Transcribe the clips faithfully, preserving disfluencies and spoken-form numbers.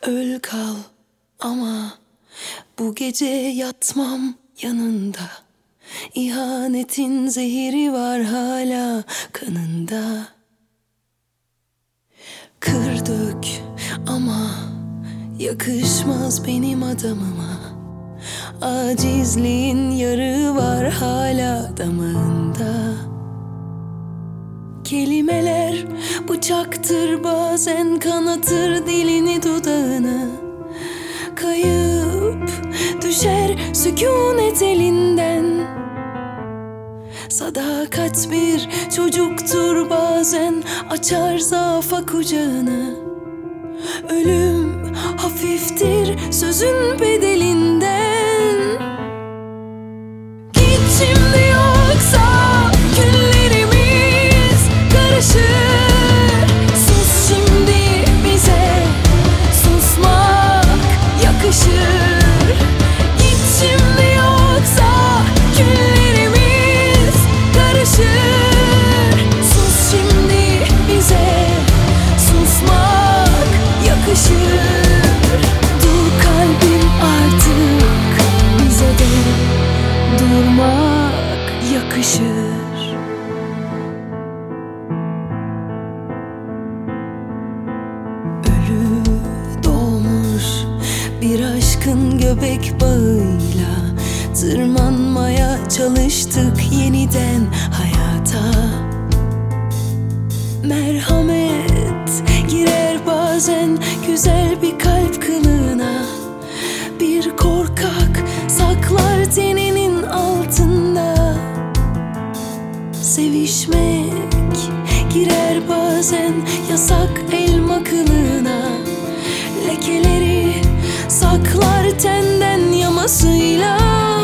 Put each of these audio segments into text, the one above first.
öl kal ama bu gece yatmam yanında. İhanetin zehiri var hala kanında. Kır dök ama yakışmaz benim adamıma. Acizliğin yarı var hala damağında. Kelimeler bıçaktır, bazen kanatır dilini dudağını. Kayıp düşer sükunet elinden. Sadakat bir çocuktur, bazen açar zafa kucağını. Ölüm hafiftir sözün bedelinden. Git şimdi yoksa günlerimiz karışır. Sus şimdi bize, susmak yakışır. Git şimdi yoksa günlerimiz karışır. Sus şimdi bize, susmak yakışır. Dur kalbim artık, bize de durmak yakışır. Ölü doğmuş bir aşkın göbek bağıyla tırmanmaya çalıştık yeniden hayata. Merhamet girer bazen güzel bir kalp kılığına. Bir korkak saklar teninin altında. Sevişmek girer bazen yasak elma kılığına. Lekeleri saklar tenden yamasıyla.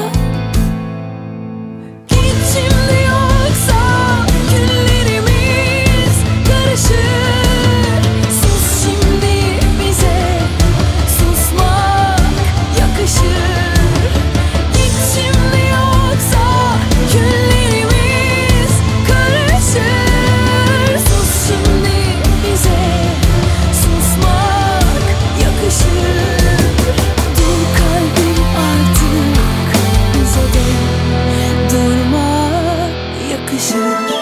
Git şimdi yoksa günlerimiz karışır. Sus şimdi bize, susmak yakışır. Git şimdi yoksa günlerimiz karışır. Sus şimdi bize, susmak yakışır. Dur kalbim artık, bize de durmak yakışır.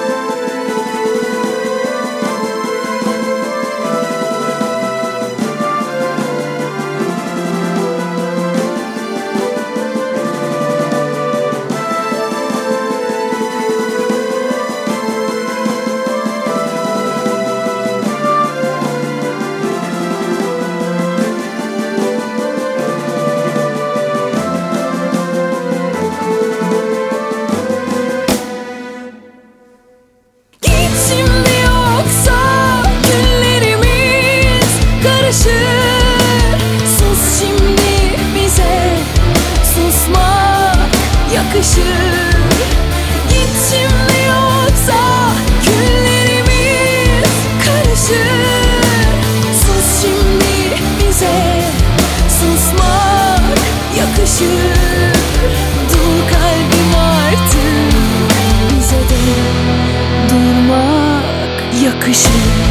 Git şimdi yoksa günlerimiz karışır. Sus şimdi bize, susmak yakışır. Git şimdi yoksa günlerimiz karışır. Sus şimdi bize, susmak yakışır. Dur kalbim artık, bize de durmak yakışır.